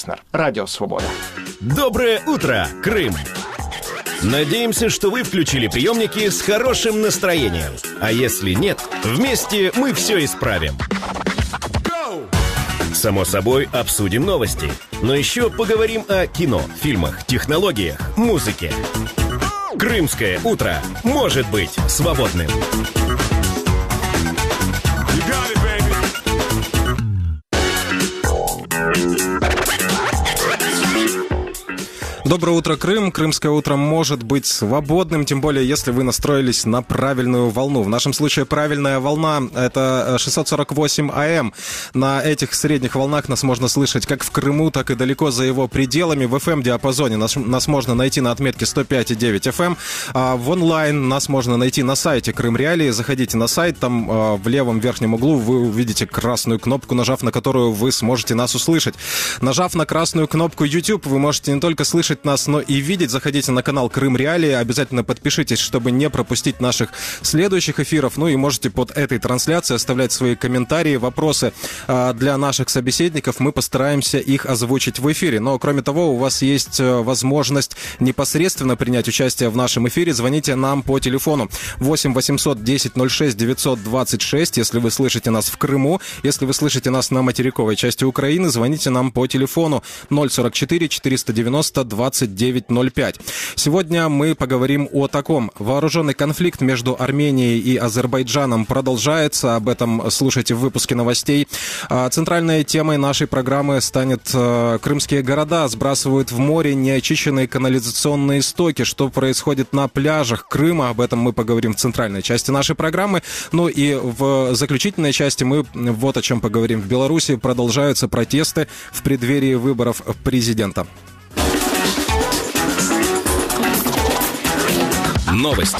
Радио Свобода. Доброе утро, Крым! Надеемся, что вы включили приемники с хорошим настроением. А если нет, вместе мы все исправим. Само собой, обсудим новости. Но еще поговорим о кино, фильмах, технологиях, музыке. Крымское утро может быть свободным. Доброе утро, Крым. Крымское утро может быть свободным, тем более, если вы настроились на правильную волну. В нашем случае правильная волна — это 648 АМ. На этих средних волнах нас можно слышать как в Крыму, так и далеко за его пределами. В FM-диапазоне нас можно найти на отметке 105,9 FM. А в онлайн нас можно найти на сайте Крым Реалии. Заходите на сайт, там в левом верхнем углу вы увидите красную кнопку, нажав на которую вы сможете нас услышать. Нажав на красную кнопку YouTube, вы можете не только слышать нас, но и видеть. Заходите на канал Крым Реалии, обязательно подпишитесь, чтобы не пропустить наших следующих эфиров. Ну и можете под этой трансляцией оставлять свои комментарии, вопросы для наших собеседников. Мы постараемся их озвучить в эфире. Но кроме того, у вас есть возможность непосредственно принять участие в нашем эфире. Звоните нам по телефону 8 800 10 06 926, если вы слышите нас в Крыму. Если вы слышите нас на материковой части Украины, звоните нам по телефону 044 490 2905. Сегодня мы поговорим о таком. Вооруженный конфликт между Арменией и Азербайджаном продолжается. Об этом слушайте в выпуске новостей. Центральной темой нашей программы станет крымские города. Сбрасывают в море неочищенные канализационные стоки. Что происходит на пляжах Крыма? Об этом мы поговорим в центральной части нашей программы. Ну и в заключительной части мы вот о чем поговорим. В Беларуси продолжаются протесты в преддверии выборов президента. Новости.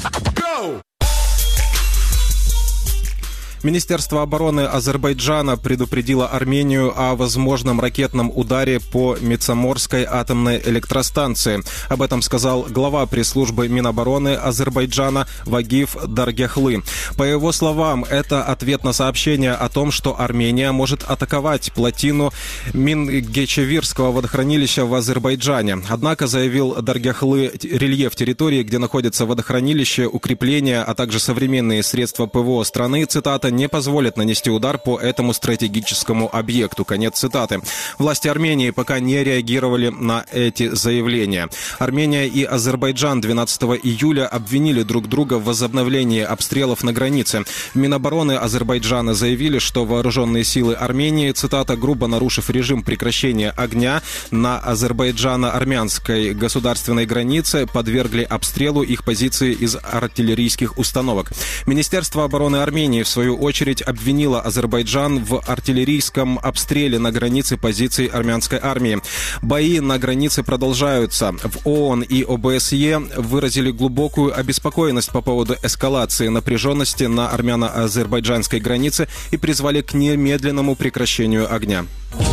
Министерство обороны Азербайджана предупредило Армению о возможном ракетном ударе по Мецаморской атомной электростанции. Об этом сказал глава пресс-службы Минобороны Азербайджана Вагиф Даргяхлы. По его словам, это ответ на сообщение о том, что Армения может атаковать плотину Мингечевирского водохранилища в Азербайджане. Однако, заявил Даргяхлы, рельеф территории, где находится водохранилище, укрепления, а также современные средства ПВО страны, цитата, не позволят нанести удар по этому стратегическому объекту. Конец цитаты. Власти Армении пока не реагировали на эти заявления. Армения и Азербайджан 12 июля обвинили друг друга в возобновлении обстрелов на границе. В Минобороны Азербайджана заявили, что вооруженные силы Армении, цитата, грубо нарушив режим прекращения огня на азербайджано-армянской государственной границе, подвергли обстрелу их позиции из артиллерийских установок. Министерство обороны Армении, в свою очередь, обвинила Азербайджан в артиллерийском обстреле на границе позиций армянской армии. Бои на границе продолжаются. В ООН и ОБСЕ выразили глубокую обеспокоенность по поводу эскалации напряженности на армяно-азербайджанской границе и призвали к немедленному прекращению огня.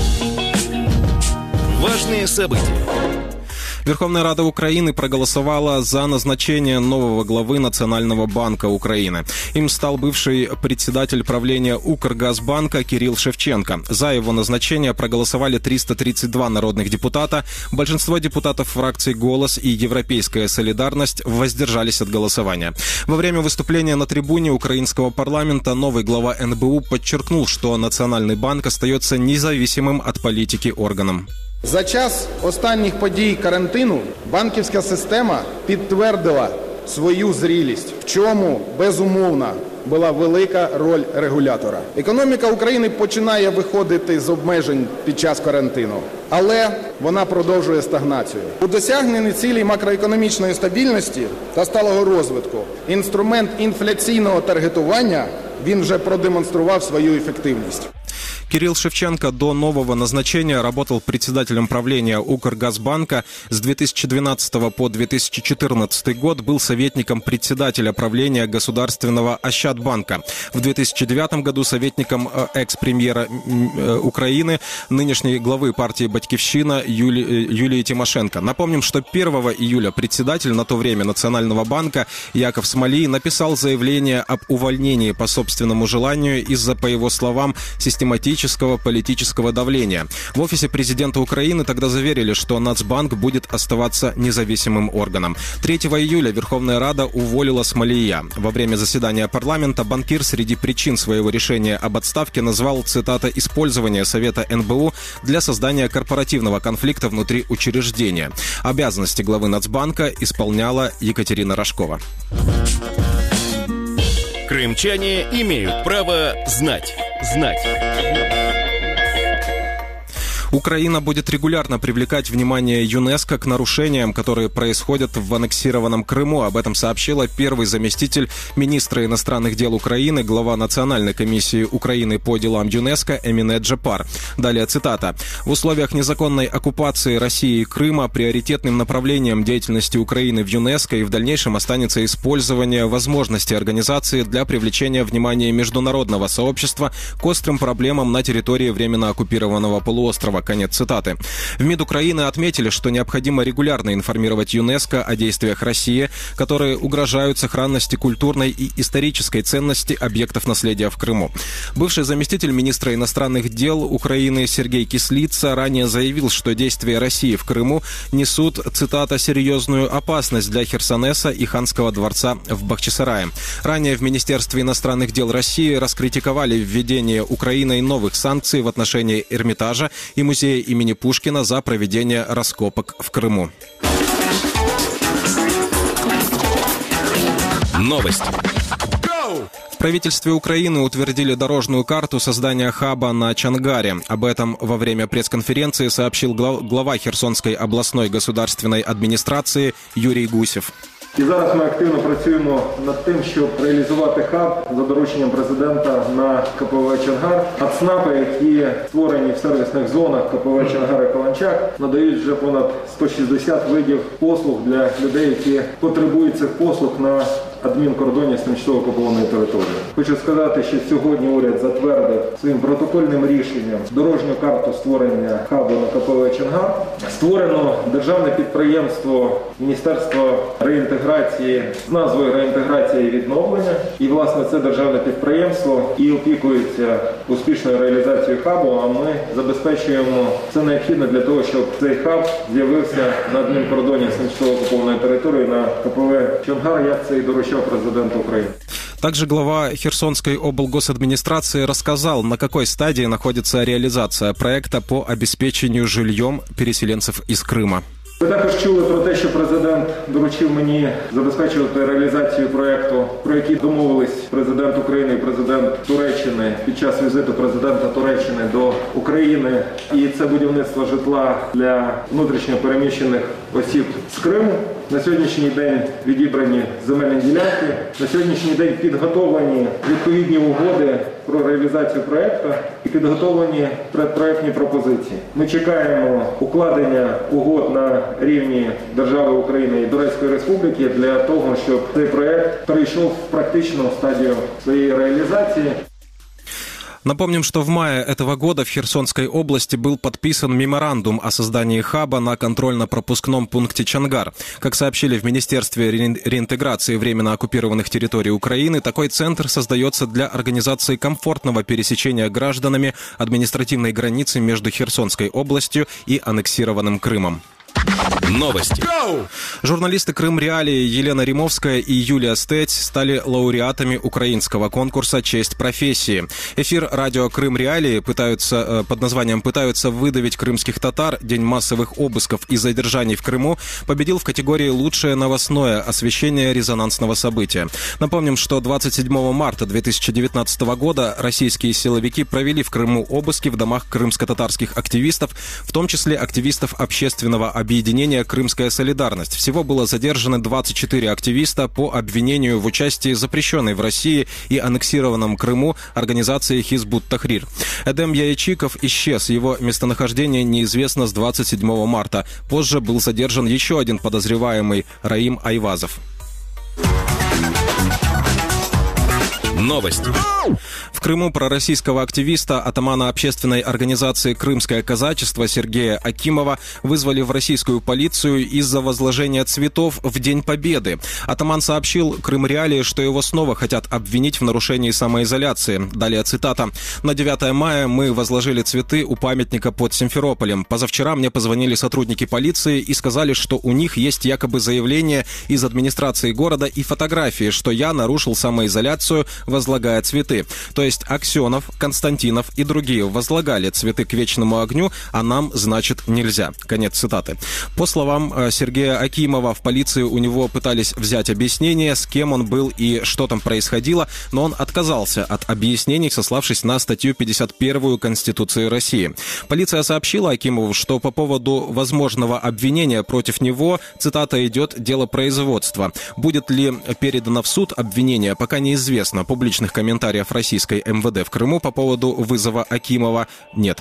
Важные события. Верховная Рада Украины проголосовала за назначение нового главы Национального банка Украины. Им стал бывший председатель правления Укргазбанка Кирилл Шевченко. За его назначение проголосовали 332 народных депутата. Большинство депутатов фракций «Голос» и «Европейская солидарность» воздержались от голосования. Во время выступления на трибуне украинского парламента новый глава НБУ подчеркнул, что Национальный банк остается независимым от политики органом. За час останніх подій карантину банківська система підтвердила свою зрілість, в чому, безумовно, була велика роль регулятора. Економіка України починає виходити з обмежень під час карантину, але вона продовжує стагнацію. У досягненні цілей макроекономічної стабільності та сталого розвитку інструмент інфляційного таргетування, він вже продемонстрував свою ефективність. Кирилл Шевченко до нового назначения работал председателем правления Укргазбанка. С 2012 по 2014 год был советником председателя правления Государственного Ощадбанка. В 2009 году советником экс-премьера Украины, нынешней главы партии «Батькивщина» Юлии Тимошенко. Напомним, что 1 июля председатель на то время Национального банка Яков Смолий написал заявление об увольнении по собственному желанию из-за, по его словам, систематического экономического, политического давления. В офисе президента Украины тогда заверили, что Нацбанк будет оставаться независимым органом. 3 июля Верховная Рада уволила Смолия. Во время заседания парламента банкир среди причин своего решения об отставке назвал, цитата, «использование Совета НБУ для создания корпоративного конфликта внутри учреждения». Обязанности главы Нацбанка исполняла Екатерина Рожкова. Крымчане имеют право знать. Украина будет регулярно привлекать внимание ЮНЕСКО к нарушениям, которые происходят в аннексированном Крыму. Об этом сообщила первый заместитель министра иностранных дел Украины, глава Национальной комиссии Украины по делам ЮНЕСКО Эмине Джапар. Далее цитата. «В условиях незаконной оккупации России и Крыма приоритетным направлением деятельности Украины в ЮНЕСКО и в дальнейшем останется использование возможностей организации для привлечения внимания международного сообщества к острым проблемам на территории временно оккупированного полуострова». Конец цитаты. В МИД Украины отметили, что необходимо регулярно информировать ЮНЕСКО о действиях России, которые угрожают сохранности культурной и исторической ценности объектов наследия в Крыму. Бывший заместитель министра иностранных дел Украины Сергей Кислица ранее заявил, что действия России в Крыму несут, цитата, «серьезную опасность для Херсонеса и Ханского дворца в Бахчисарае». Ранее в Министерстве иностранных дел России раскритиковали введение Украиной новых санкций в отношении Эрмитажа и музея имени Пушкина за проведение раскопок в Крыму. Новости. В правительстве Украины утвердили дорожную карту создания хаба на Чангаре. Об этом во время пресс-конференции сообщил глава Херсонской областной государственной администрации Юрий Гусев. І зараз ми активно працюємо над тим, щоб реалізувати хаб за дорученням президента на КПВ «Чангар». А ЦНАПи, які створені в сервісних зонах КПВ «Чангар» і «Каланчак», надають вже понад 160 видів послуг для людей, які потребують цих послуг на адмінкордоні з тимчасово окупованою територією. Хочу сказати, що сьогодні уряд затвердив своїм протокольним рішенням дорожню карту створення хабу на КПВ «Чангар». Створено державне підприємство Міністерства реінтеграції з назвою «Реінтеграція і відновлення». І, власне, це державне підприємство і опікується успішною реалізацією хабу, а ми забезпечуємо все необхідне для того, щоб цей хаб з'явився на адмінкордоні з тимчасово окупованою територією на КПВ «Чангар», як це і доручав президент Украины. Также глава Херсонской облгосадминистрации рассказал, на какой стадии находится реализация проекта по обеспечению жильем переселенцев из Крыма. Ви також чули про те, що президент доручив мені забезпечувати реалізацію проєкту, про який домовились президент України і президент Туреччини під час візиту президента Туреччини до України. І це будівництво житла для внутрішньо переміщених осіб з Криму. На сьогоднішній день відібрані земельні ділянки, на сьогоднішній день підготовлені відповідні угоди про реалізацію проєкту і підготовлені предпроєктні пропозиції. Ми чекаємо укладення угод на рівні держави України і Турецької Республіки для того, щоб цей проєкт перейшов в практичну стадію своєї реалізації. Напомним, что в мае этого года в Херсонской области был подписан меморандум о создании хаба на контрольно-пропускном пункте Чангар. Как сообщили в Министерстве реинтеграции временно оккупированных территорий Украины, такой центр создается для организации комфортного пересечения гражданами административной границы между Херсонской областью и аннексированным Крымом. Новости. Журналисты «Крым Реалии» Елена Римовская и Юлия Стець стали лауреатами украинского конкурса «Честь профессии». Эфир радио «Крым Реалии» под названием «Пытаются выдавить крымских татар. День массовых обысков и задержаний в Крыму» победил в категории «Лучшее новостное освещение резонансного события». Напомним, что 27 марта 2019 года российские силовики провели в Крыму обыски в домах крымско-татарских активистов, в том числе активистов общественного объединения «Крымская солидарность». Всего было задержано 24 активиста по обвинению в участии запрещенной в России и аннексированном Крыму организации «Хизбут Тахрир». Эдем Яичиков исчез. Его местонахождение неизвестно с 27 марта. Позже был задержан еще один подозреваемый Раим Айвазов. Новости. В Крыму пророссийского активиста, атамана общественной организации «Крымское казачество» Сергея Акимова вызвали в российскую полицию из-за возложения цветов в День Победы. Атаман сообщил Крым-Реалии, что его снова хотят обвинить в нарушении самоизоляции. Далее цитата. «На 9 мая мы возложили цветы у памятника под Симферополем. Позавчера мне позвонили сотрудники полиции и сказали, что у них есть якобы заявление из администрации города и фотографии, что я нарушил самоизоляцию, возлагая цветы. То есть Аксенов, Константинов и другие возлагали цветы к вечному огню, а нам, значит, нельзя». Конец цитаты. По словам Сергея Акимова, в полиции у него пытались взять объяснение, с кем он был и что там происходило, но он отказался от объяснений, сославшись на статью 51 Конституции России. Полиция сообщила Акимову, что по поводу возможного обвинения против него, цитата, идет дело производства. Будет ли передано в суд обвинение, пока неизвестно. Публичных комментариев российской МВД в Крыму по поводу вызова Акимова нет.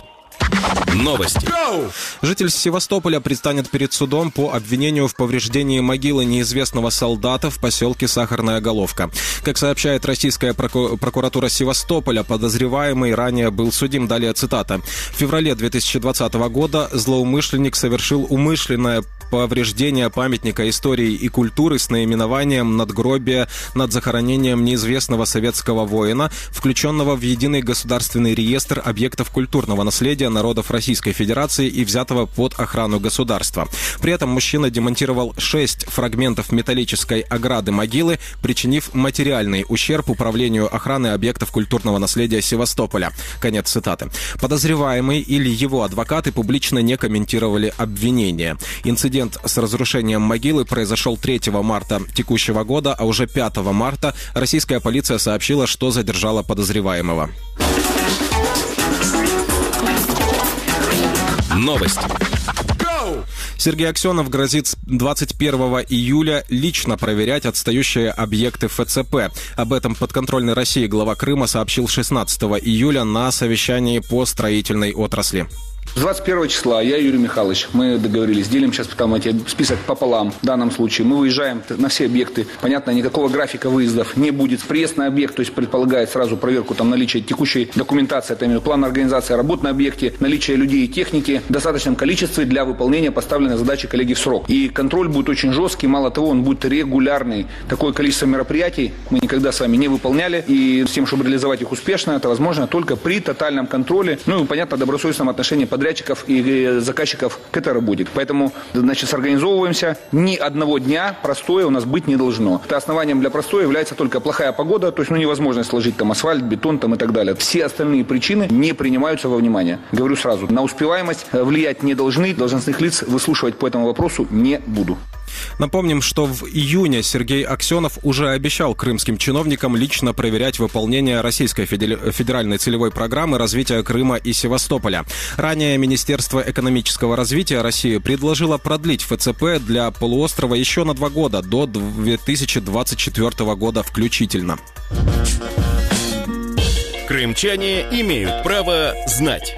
Новости. Житель Севастополя предстанет перед судом по обвинению в повреждении могилы неизвестного солдата в поселке Сахарная Головка. Как сообщает российская прокуратура Севастополя, подозреваемый ранее был судим. Далее цитата. В феврале 2020 года злоумышленник совершил умышленное повреждение памятника истории и культуры с наименованием надгробия над захоронением неизвестного советского воина, включенного в единый государственный реестр объектов культурного наследия народов Российской Федерации и взятого под охрану государства. При этом мужчина демонтировал 6 фрагментов металлической ограды могилы, причинив материальный ущерб Управлению охраны объектов культурного наследия Севастополя. Конец цитаты. Подозреваемый или его адвокаты публично не комментировали обвинения. Инцидент с разрушением могилы произошел 3 марта текущего года, а уже 5 марта российская полиция сообщила, что задержала подозреваемого. Новости. Сергей Аксенов грозит 21 июля лично проверять отстающие объекты ФЦП. Об этом подконтрольной России глава Крыма сообщил 16 июля на совещании по строительной отрасли. 21 числа я, Юрий Михайлович, мы договорились, делим сейчас там эти список пополам. В данном случае мы выезжаем на все объекты. Понятно, никакого графика выездов не будет. Приезд на объект, то есть предполагает сразу проверку там наличия текущей документации, это именно план организации работ на объекте, наличие людей и техники в достаточном количестве для выполнения поставленной задачи коллеги в срок. И контроль будет очень жесткий, мало того, он будет регулярный. Такое количество мероприятий мы никогда с вами не выполняли. И с тем, чтобы реализовать их успешно, это возможно только при тотальном контроле, ну и, понятно, добросовестном отношении подрядчиков и заказчиков к этой работе. Поэтому, значит, сорганизовываемся. Ни одного дня простоя у нас быть не должно. Это основанием для простоя является только плохая погода, то есть невозможность сложить там асфальт, бетон там и так далее. Все остальные причины не принимаются во внимание. Говорю сразу, на успеваемость влиять не должны, должностных лиц выслушивать по этому вопросу не буду. Напомним, что в июне Сергей Аксенов уже обещал крымским чиновникам лично проверять выполнение Российской федеральной целевой программы развития Крыма и Севастополя. Ранее Министерство экономического развития России предложило продлить ФЦП для полуострова еще на 2 года, до 2024 года включительно. Крымчане имеют право знать.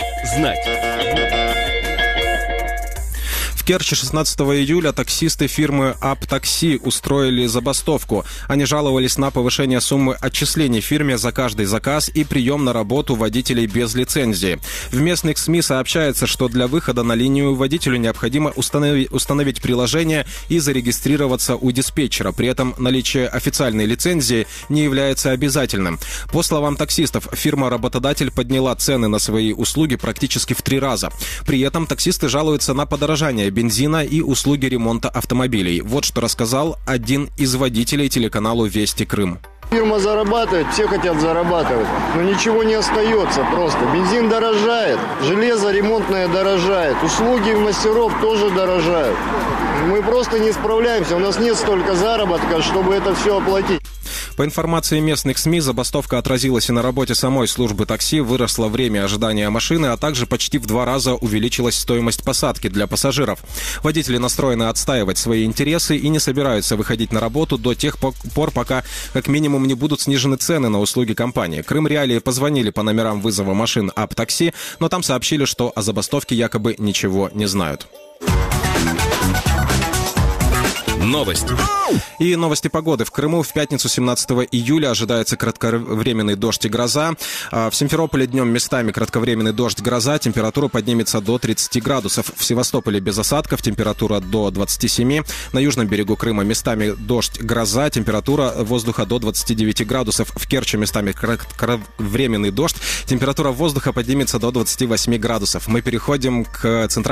В Керчи 16 июля таксисты фирмы «Аптакси» устроили забастовку. Они жаловались на повышение суммы отчислений фирме за каждый заказ и прием на работу водителей без лицензии. В местных СМИ сообщается, что для выхода на линию водителю необходимо установить приложение и зарегистрироваться у диспетчера. При этом наличие официальной лицензии не является обязательным. По словам таксистов, фирма-работодатель подняла цены на свои услуги практически в 3 раза. При этом таксисты жалуются на подорожание бензина и услуги ремонта автомобилей. Вот что рассказал один из водителей телеканалу «Вести Крым». Фирма зарабатывает, все хотят зарабатывать, но ничего не остается просто. Бензин дорожает, железо ремонтное дорожает, услуги мастеров тоже дорожают. Мы просто не справляемся, у нас нет столько заработка, чтобы это все оплатить. По информации местных СМИ, забастовка отразилась и на работе самой службы такси, выросло время ожидания машины, а также почти в 2 раза увеличилась стоимость посадки для пассажиров. Водители настроены отстаивать свои интересы и не собираются выходить на работу до тех пор, пока как минимум не будут снижены цены на услуги компании. Крым-Реалии позвонили по номерам вызова машин «Аптакси», но там сообщили, что о забастовке якобы ничего не знают. Новости. И новости погоды. В Крыму в пятницу 17 июля ожидается кратковременный дождь и гроза. В Симферополе днем местами кратковременный дождь, гроза. Температура поднимется до 30 градусов. В Севастополе без осадков. Температура до 27. На южном берегу Крыма местами дождь, гроза. Температура воздуха до 29 градусов. В Керчи местами кратковременный дождь. Температура воздуха поднимется до 28 градусов. Мы переходим к центральному